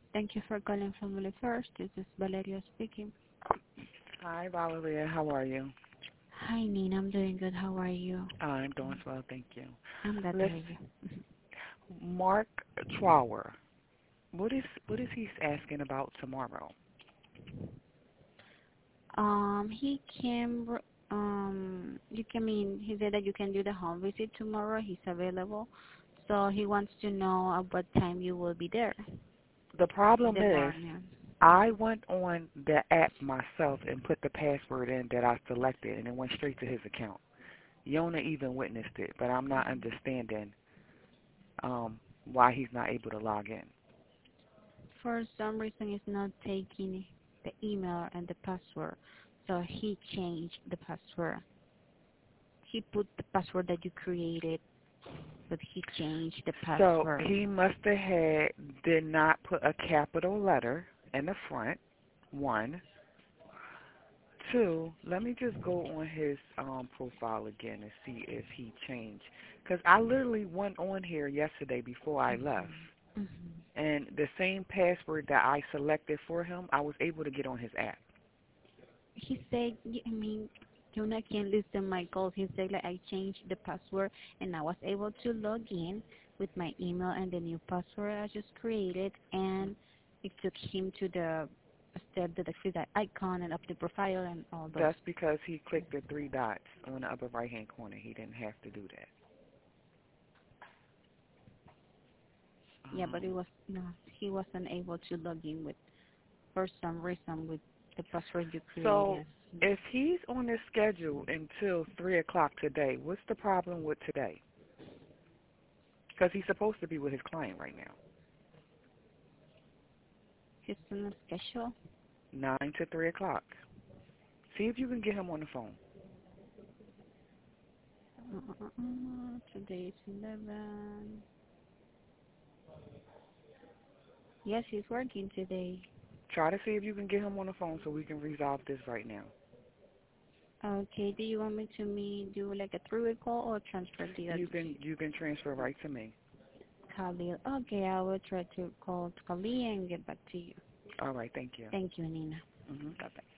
Thank you for calling Family First. This is Valeria speaking. Hi, Valeria. How are you? Hi, Nina. I'm doing good. How are you? I'm doing well, thank you. I'm glad to Let's hear you. Mark Trower. What is he asking about tomorrow? He came. You can mean he said that you can do the home visit tomorrow. He's available, so he wants to know at what time you will be there The in problem the is morning. I went on the app myself and put the password in that I selected, and it went straight to his account. Yona even witnessed it, but I'm not understanding why he's not able to log in. For some reason, it's not taking the email and the password, so he changed the password. He put the password that you created, but he changed the So password. he must have did not put a capital letter in the front. One. Two, let me just go on his profile again and see if he changed. Because I literally went on here yesterday before I left. Hmm. And the same password that I selected for him, I was able to get on his app. He said, I mean, Jonah can't listen my calls. He said, like, I changed the password and I was able to log in with my email and the new password I just created, and it took him to the step that I see that icon and up the profile and all those. That's because he clicked the three dots on the upper right-hand corner. He didn't have to do that. Yeah, but it was no, he wasn't able to log in with for some reason with the password you So created. if he's on his schedule until 3 o'clock today, what's the problem with today? Because he's supposed to be with his client right now. He's on a schedule. 9 to 3 o'clock. See if you can get him on the phone. Today is 11. Yes, he's working today. Try to see if you can get him on the phone so we can resolve this right now. Okay, do you want me to do like a three-way call or transfer the other You to can you can transfer right to me. Khalil? Okay, I will try to call Khalil and get back to you. All right, thank you. Thank you, Nina. Bye-bye.